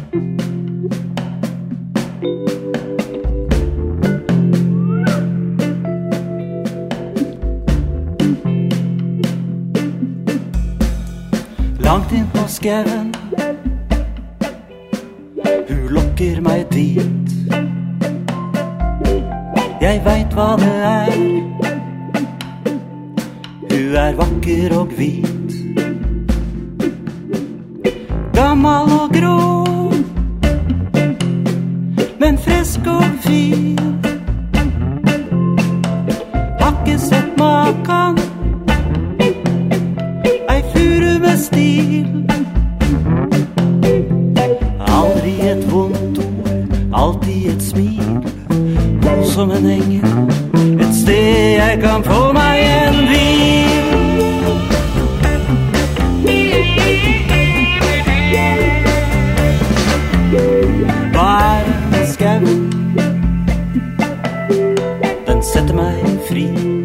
Langt inn på skauen, hun lokker meg dit. Jeg vet hva det er, hun er vakker og hvit. Gammal og grå, men frisk og fin. Har ikke sett maken, ei furu med stil. Aldri et vondt ord, alltid et smil. God som en engel, et sted jeg kan få meg en hvil. Hva er skauen? Den setter meg fri.